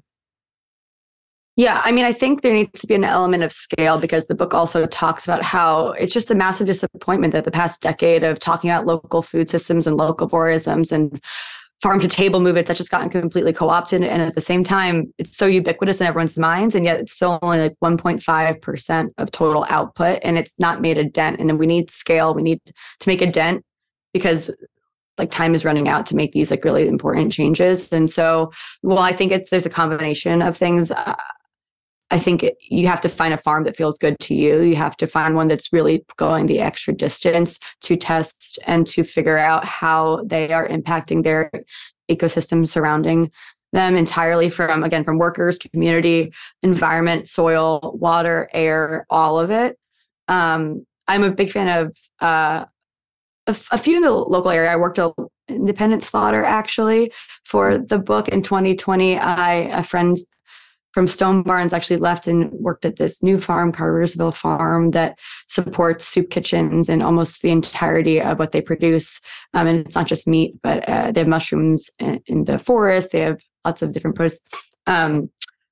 Yeah, I mean, I think there needs to be an element of scale, because the book also talks about how it's just a massive disappointment that the past decade of talking about local food systems and locavorisms and farm to table movements that's just gotten completely co-opted. And at the same time, it's so ubiquitous in everyone's minds. And yet it's still only like one point five percent of total output. And it's not made a dent. And we need scale. We need to make a dent, because like time is running out to make these like really important changes. And so, well, I think it's, there's a combination of things. Uh, I think it, you have to find a farm that feels good to you. You have to find one that's really going the extra distance to test and to figure out how they are impacting their ecosystem surrounding them entirely, from, again, from workers, community, environment, soil, water, air, all of it. Um, I'm a big fan of uh, a, a few in the local area. I worked at Independent Slaughter actually for the book in twenty twenty. I, a friend from Stone Barns actually left and worked at this new farm, Cartersville Farm, that supports soup kitchens and almost the entirety of what they produce. Um, and it's not just meat, but uh, they have mushrooms in, in the forest. They have lots of different produce. Um,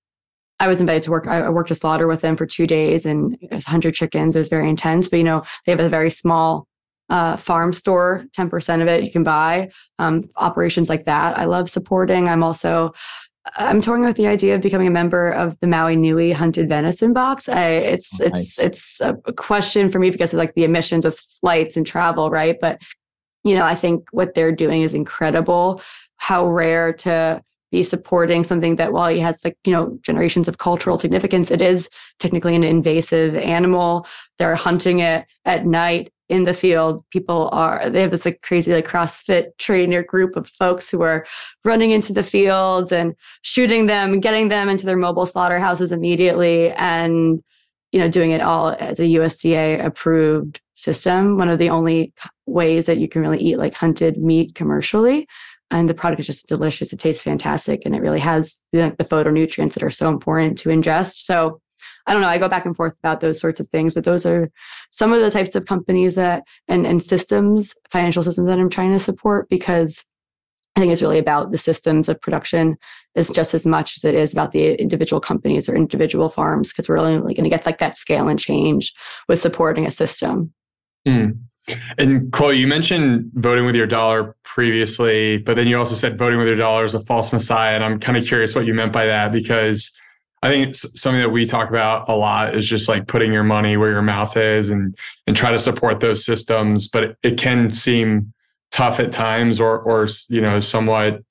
I was invited to work. I worked a slaughter with them for two days, and it was one hundred chickens. It was very intense. But, you know, they have a very small uh, farm store. ten percent of it you can buy. Um, operations like that I love supporting. I'm also I'm toying with the idea of becoming a member of the Maui Nui Hunted Venison Box. I, it's oh, nice. it's it's a question for me because of like the emissions of flights and travel, right? But you know, I think what they're doing is incredible. How rare to be supporting something that, while it has like, you know, generations of cultural significance, it is technically an invasive animal. They're hunting it at night in the field. People are, they have this like crazy like CrossFit trainer group of folks who are running into the fields and shooting them, getting them into their mobile slaughterhouses immediately, and, you know, doing it all as a U S D A approved system. One of the only ways that you can really eat like hunted meat commercially. And the product is just delicious. It tastes fantastic. And it really has the, the phytonutrients that are so important to ingest. So I don't know, I go back and forth about those sorts of things, but those are some of the types of companies that and, and systems, financial systems that I'm trying to support, because I think it's really about the systems of production is just as much as it is about the individual companies or individual farms, because we're only going to get like that scale and change with supporting a system. Mm. And Chloe, you mentioned voting with your dollar previously, but then you also said voting with your dollar is a false messiah. And I'm kind of curious what you meant by that, because I think it's something that we talk about a lot is just like putting your money where your mouth is and and try to support those systems. But it, it can seem tough at times, or or you know, somewhat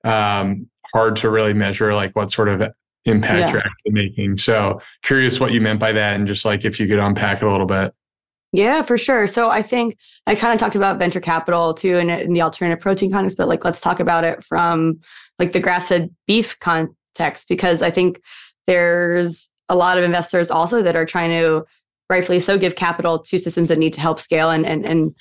um, hard to really measure like what sort of impact yeah. you're actually making. So curious what you meant by that, and just like if you could unpack it a little bit. Yeah, for sure. So I think I kind of talked about venture capital too, in, in the alternative protein context, but like let's talk about it from like the grass-fed beef context, because I think there's a lot of investors also that are trying to, rightfully so, give capital to systems that need to help scale. And and and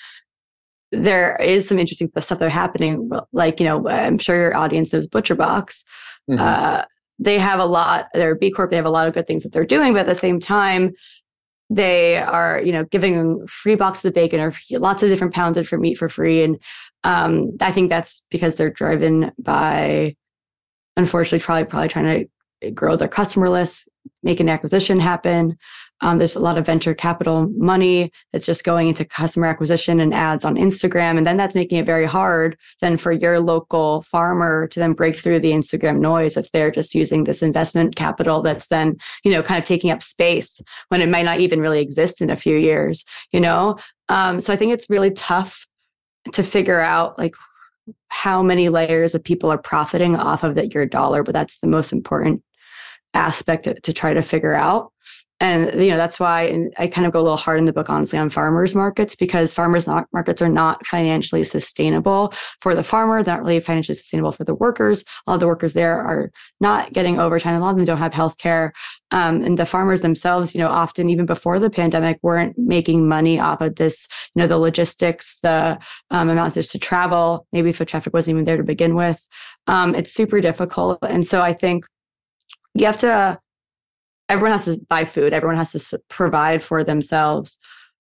there is some interesting stuff that are happening. Like, you know, I'm sure your audience knows ButcherBox. Mm-hmm. Uh, they have a lot, they're B Corp, they have a lot of good things that they're doing, but at the same time, they are, you know, giving free boxes of bacon or lots of different pounds of meat for free. And um, I think that's because they're driven by, unfortunately, probably probably trying to grow their customer list, make an acquisition happen. Um, there's a lot of venture capital money that's just going into customer acquisition and ads on Instagram. And then that's making it very hard then for your local farmer to then break through the Instagram noise if they're just using this investment capital that's then, you know, kind of taking up space when it might not even really exist in a few years, you know? Um, so I think it's really tough to figure out like how many layers of people are profiting off of that your dollar, but that's the most important aspect to, to try to figure out. And, you know, that's why and I kind of go a little hard in the book, honestly, on farmers markets, because farmers markets are not financially sustainable for the farmer. They're not really financially sustainable for the workers. A lot of the workers there are not getting overtime. A lot of them don't have health care. Um, and the farmers themselves, you know, often even before the pandemic, weren't making money off of this, you know, the logistics, the um, amount just to travel. Maybe foot traffic wasn't even there to begin with. Um, it's super difficult. And so I think you have to, everyone has to buy food. Everyone has to provide for themselves.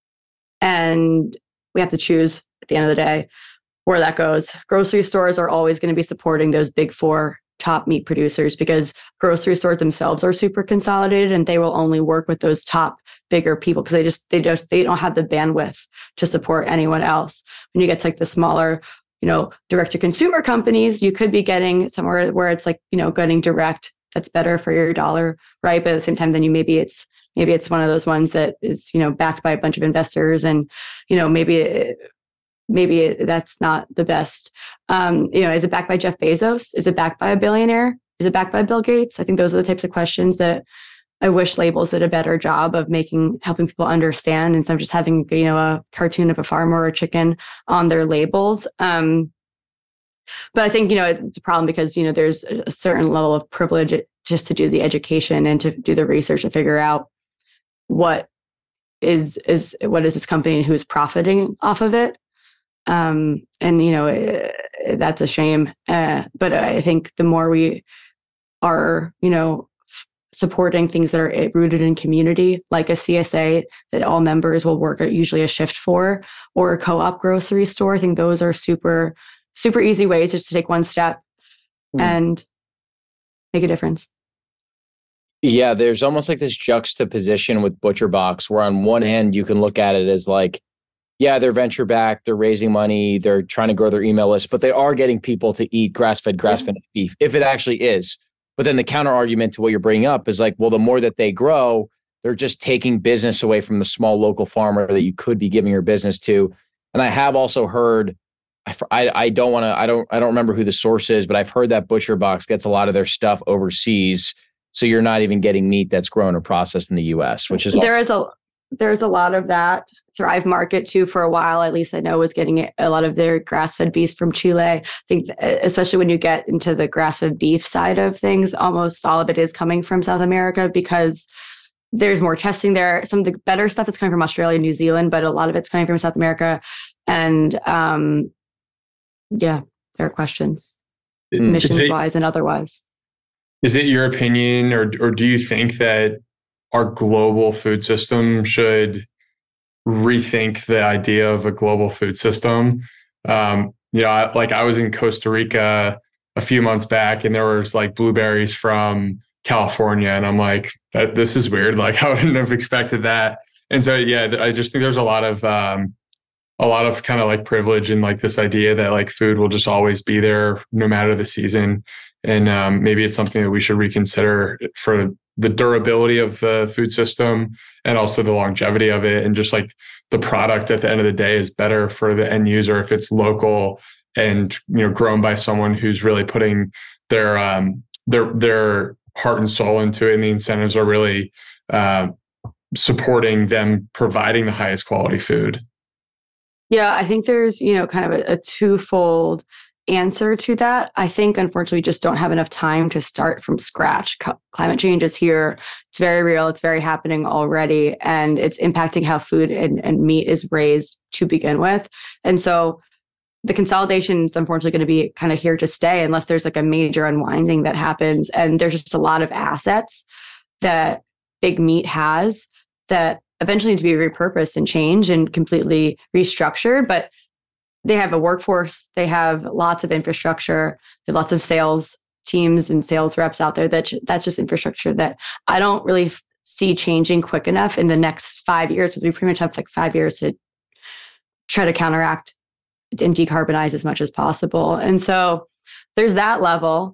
And we have to choose at the end of the day where that goes. Grocery stores are always going to be supporting those big four top meat producers because grocery stores themselves are super consolidated and they will only work with those top bigger people because they just, they just, they don't have the bandwidth to support anyone else. When you get to like the smaller, you know, direct to consumer companies, you could be getting somewhere where it's like, you know, getting direct that's better for your dollar, right? But at the same time, then you maybe it's maybe it's one of those ones that is, you know, backed by a bunch of investors, and you know maybe it, maybe it, that's not the best. Um, you know, is it backed by Jeff Bezos? Is it backed by a billionaire? Is it backed by Bill Gates? I think those are the types of questions that I wish labels did a better job of making, helping people understand instead of just having, you know, a cartoon of a farmer or a chicken on their labels. Um, But I think, you know, it's a problem because, you know, there's a certain level of privilege just to do the education and to do the research to figure out what is, is what is this company and who's profiting off of it. Um, and, you know, it, that's a shame. Uh, but I think the more we are, you know, f- supporting things that are rooted in community, like a C S A that all members will work at usually a shift for, or a co-op grocery store, I think those are super super easy ways just to take one step mm. and make a difference. Yeah, there's almost like this juxtaposition with ButcherBox, where on one hand, you can look at it as like, yeah, they're venture backed, they're raising money, they're trying to grow their email list, but they are getting people to eat grass-fed, grass-fed yeah. beef, if it actually is. But then the counter argument to what you're bringing up is like, well, the more that they grow, they're just taking business away from the small local farmer that you could be giving your business to. And I have also heard, I, I don't want to, I don't, I don't remember who the source is, but I've heard that ButcherBox gets a lot of their stuff overseas. So you're not even getting meat that's grown or processed in the U S, which is there is a, there's a lot of that. Thrive Market too, for a while, at least I know, was getting a lot of their grass-fed beef from Chile. I think especially when you get into the grass-fed beef side of things, almost all of it is coming from South America because there's more testing there. Some of the better stuff is coming from Australia, New Zealand, but a lot of it's coming from South America. And, um, yeah, there are questions, emissions wise and otherwise. Is it your opinion, or or do you think that our global food system should rethink the idea of a global food system? Um, you know, I, like I was in Costa Rica a few months back, and there was like blueberries from California, and I'm like, that, this is weird. Like I wouldn't have expected that. And so, yeah, I just think there's a lot of um, a lot of kind of like privilege in like this idea that like food will just always be there no matter the season. And um, maybe it's something that we should reconsider for the durability of the food system and also the longevity of it. And just like the product at the end of the day is better for the end user if it's local and, you know, grown by someone who's really putting their, um, their, their heart and soul into it. And the incentives are really uh, supporting them providing the highest quality food. Yeah, I think there's, you know, kind of a, a twofold answer to that. I think, unfortunately, we just don't have enough time to start from scratch. C- climate change is here. It's very real. It's very happening already. And it's impacting how food and, and meat is raised to begin with. And so the consolidation is unfortunately going to be kind of here to stay unless there's like a major unwinding that happens. And there's just a lot of assets that big meat has that eventually need to be repurposed and changed and completely restructured. But they have a workforce, they have lots of infrastructure, they have lots of sales teams and sales reps out there. That that's just infrastructure that I don't really f- see changing quick enough in the next five years, because we pretty much have like five years to try to counteract and decarbonize as much as possible. And so there's that level.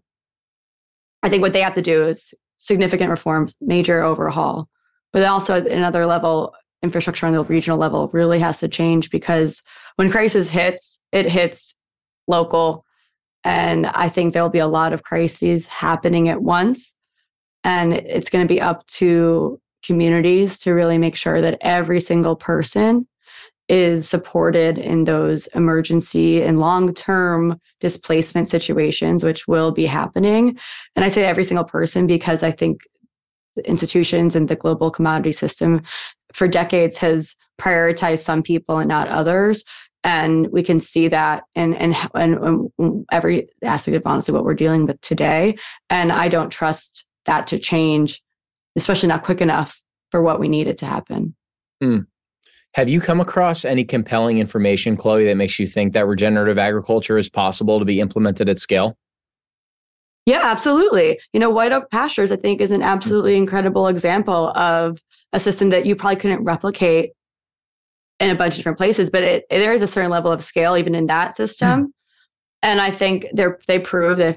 I think what they have to do is significant reforms, major overhaul. But also at another level, infrastructure on the regional level really has to change, because when crisis hits, it hits local. And I think there'll be a lot of crises happening at once. And it's going to be up to communities to really make sure that every single person is supported in those emergency and long-term displacement situations, which will be happening. And I say every single person because I think the institutions and the global commodity system for decades has prioritized some people and not others. And we can see that in, in, in, in every aspect of honestly what we're dealing with today. And I don't trust that to change, especially not quick enough for what we need it to happen. Mm. Have you come across any compelling information, Chloe, that makes you think that regenerative agriculture is possible to be implemented at scale? Yeah, absolutely. You know, White Oak Pastures, I think, is an absolutely incredible example of a system that you probably couldn't replicate in a bunch of different places, but it, there is a certain level of scale even in that system. Mm. And I think they're, they prove that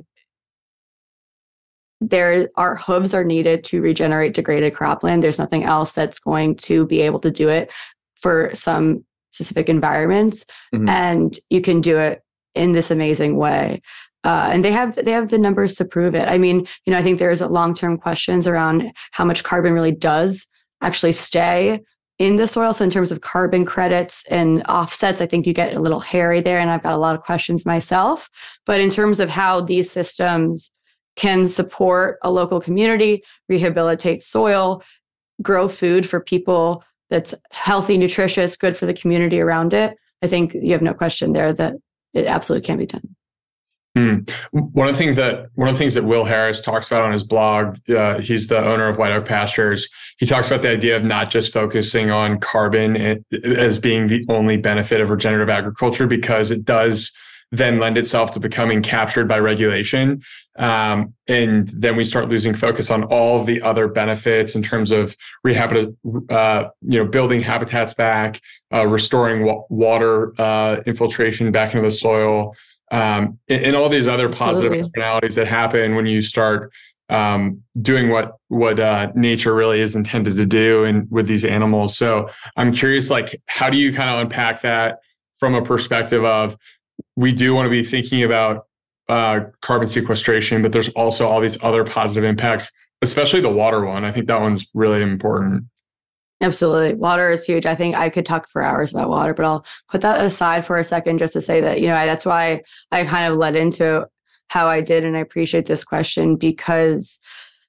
there are hooves are needed to regenerate degraded cropland. There's nothing else that's going to be able to do it for some specific environments. Mm-hmm. And you can do it in this amazing way. Uh, and they have they have the numbers to prove it. I mean, you know, I think there's long-term questions around how much carbon really does actually stay in the soil. So in terms of carbon credits and offsets, I think you get a little hairy there. And I've got a lot of questions myself. But in terms of how these systems can support a local community, rehabilitate soil, grow food for people that's healthy, nutritious, good for the community around it, I think you have no question there that it absolutely can be done. Hmm. One of the things that one of the things that Will Harris talks about on his blog, uh, he's the owner of White Oak Pastures. He talks about the idea of not just focusing on carbon as being the only benefit of regenerative agriculture, because it does then lend itself to becoming captured by regulation. Um, and then we start losing focus on all of the other benefits in terms of rehab, uh, you know, building habitats back, uh, restoring wa- water uh, infiltration back into the soil, um, and, and all these other positive Absolutely. externalities that happen when you start um, doing what what uh, nature really is intended to do and with these animals. So I'm curious, like, how do you kind of unpack that from a perspective of, we do want to be thinking about uh, carbon sequestration, but there's also all these other positive impacts, especially the water one. I think that one's really important. Absolutely. Water is huge. I think I could talk for hours about water, but I'll put that aside for a second just to say that, you know, I, that's why I kind of led into how I did. And I appreciate this question, because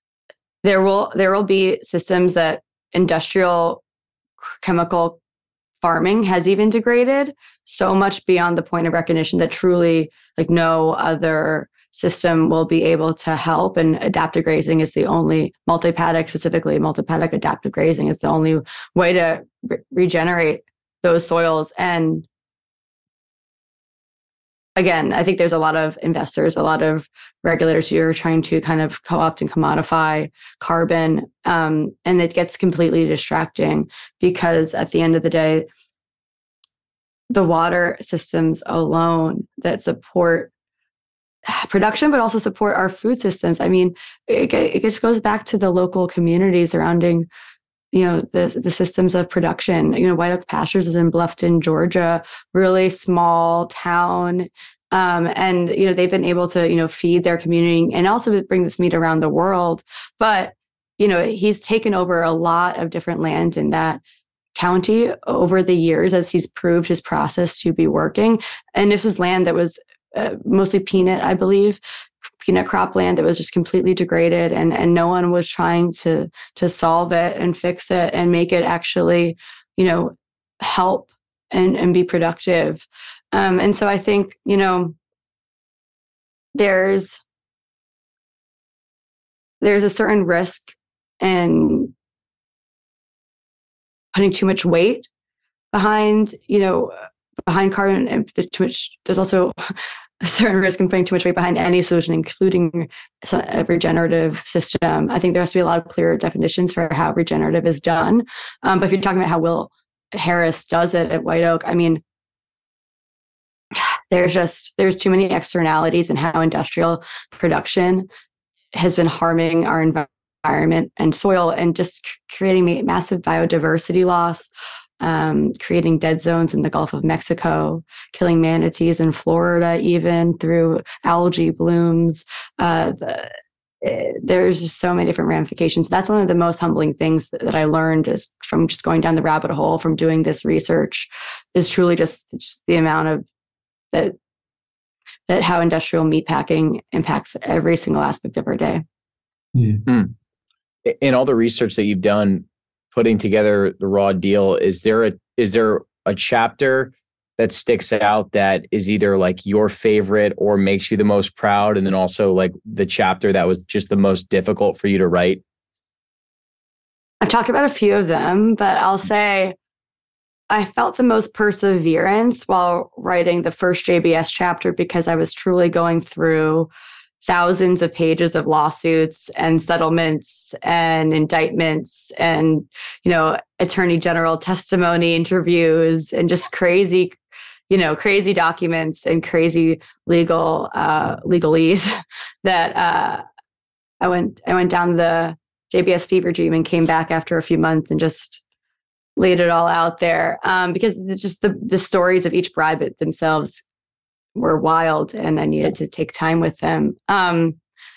there will, there will be systems that industrial chemical farming has even degraded so much beyond the point of recognition that truly, like, no other system will be able to help. And adaptive grazing is the only, multi-paddock specifically, multi-paddock adaptive grazing is the only way to re- regenerate those soils. And again, I think there's a lot of investors, a lot of regulators who are trying to kind of co-opt and commodify carbon. Um, and it gets completely distracting, because at the end of the day, the water systems alone that support production, but also support our food systems. I mean, it, it just goes back to the local communities surrounding, you know, the the systems of production. You know, White Oak Pastures is in Bluffton, Georgia, really small town. Um, and, you know, they've been able to, you know, feed their community and also bring this meat around the world. But, you know, he's taken over a lot of different land in that county over the years as he's proved his process to be working. And this was land that was uh, mostly peanut, I believe, peanut cropland that was just completely degraded, and, and no one was trying to to solve it and fix it and make it actually, you know, help and, and be productive. Um, and so I think, you know, there's there's a certain risk in putting too much weight behind, you know, behind carbon, and too much. There's also a certain risk in putting too much weight behind any solution, including a regenerative system. I think there has to be a lot of clear definitions for how regenerative is done. Um, but if you're talking about how Will Harris does it at White Oak, I mean, there's just, there's too many externalities in how industrial production has been harming our environment and soil, and just creating massive biodiversity loss, um, creating dead zones in the Gulf of Mexico, killing manatees in Florida, even through algae blooms. Uh, the, it, there's just so many different ramifications. That's one of the most humbling things that, that I learned is from just going down the rabbit hole, from doing this research, is truly just, just the amount of that, that how industrial meatpacking impacts every single aspect of our day. Mm-hmm. In all the research that you've done, putting together the Raw Deal, is there a, is there a chapter that sticks out that is either like your favorite or makes you the most proud? And then also like the chapter that was just the most difficult for you to write? I've talked about a few of them, but I'll say I felt the most perseverance while writing the first J B S chapter, because I was truly going through thousands of pages of lawsuits and settlements and indictments and, you know, attorney general testimony interviews and just crazy, you know, crazy documents and crazy legal uh, legalese that uh, I went I went down the J B S fever dream and came back after a few months and just laid it all out there, um, because just the the stories of each bride themselves were wild, and I needed to take time with them. Um,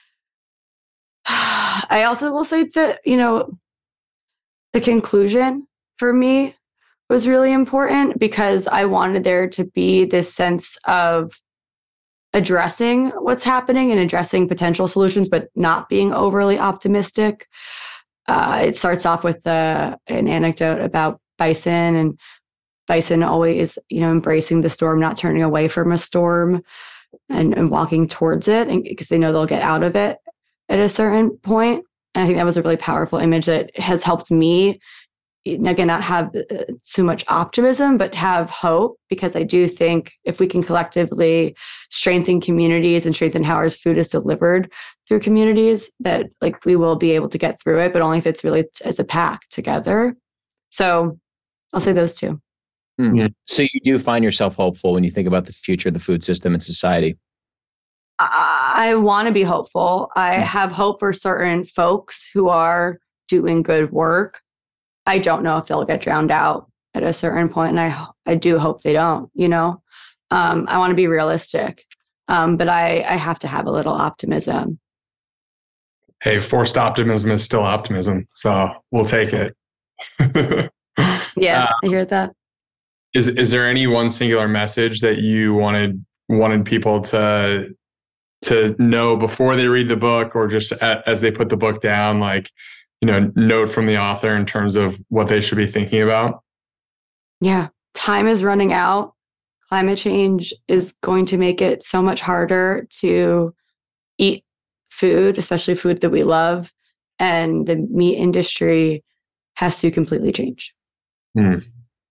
I also will say that, you know, the conclusion for me was really important, because I wanted there to be this sense of addressing what's happening and addressing potential solutions, but not being overly optimistic. Uh, it starts off with the, an anecdote about bison, and bison always, you know, embracing the storm, not turning away from a storm, and, and walking towards it, and because they know they'll get out of it at a certain point. And I think that was a really powerful image that has helped me, again, not have so much optimism, but have hope, because I do think if we can collectively strengthen communities and strengthen how our food is delivered through communities, that like we will be able to get through it, but only if it's really t- as a pack together. So I'll say those two. Mm. Yeah. So you do find yourself hopeful when you think about the future of the food system and society? I, I want to be hopeful. I mm. have hope for certain folks who are doing good work. I don't know if they'll get drowned out at a certain point, and I I do hope they don't, you know. Um, I want to be realistic, um, but I, I have to have a little optimism. Hey, forced optimism is still optimism, so we'll take it. Yeah, uh, I hear that. Is is there any one singular message that you wanted wanted people to to know before they read the book, or just at, as they put the book down, like, you know, note from the author in terms of what they should be thinking about? Yeah, time is running out. Climate change is going to make it so much harder to eat food, especially food that we love. And the meat industry has to completely change. Mm.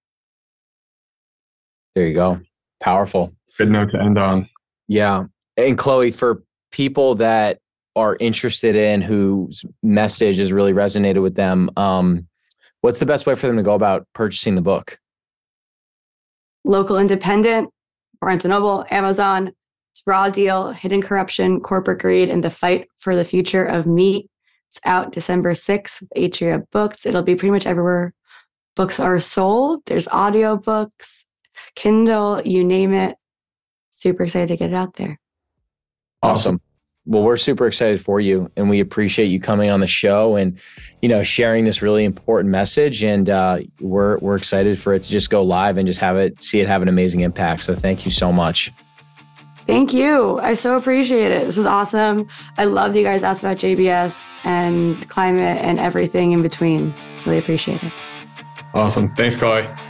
There you go. Powerful. Good note to end on. Yeah. And Chloe, for people that are interested in, whose message has really resonated with them, um, what's the best way for them to go about purchasing the book? Local independent, Barnes and Noble, Amazon. It's Raw Deal, Hidden Corruption, Corporate Greed, and the Fight for the Future of Meat. It's out December sixth with Atria Books. It'll be pretty much everywhere books are sold. There's audiobooks, Kindle, you name it. Super excited to get it out there. Awesome. Well, we're super excited for you, and we appreciate you coming on the show and, you know, sharing this really important message. And uh, we're we're excited for it to just go live and just have it, see it have an amazing impact. So thank you so much. Thank you. I so appreciate it. This was awesome. I love that you guys asked about J B S and climate and everything in between. Really appreciate it. Awesome. Thanks, Chloe.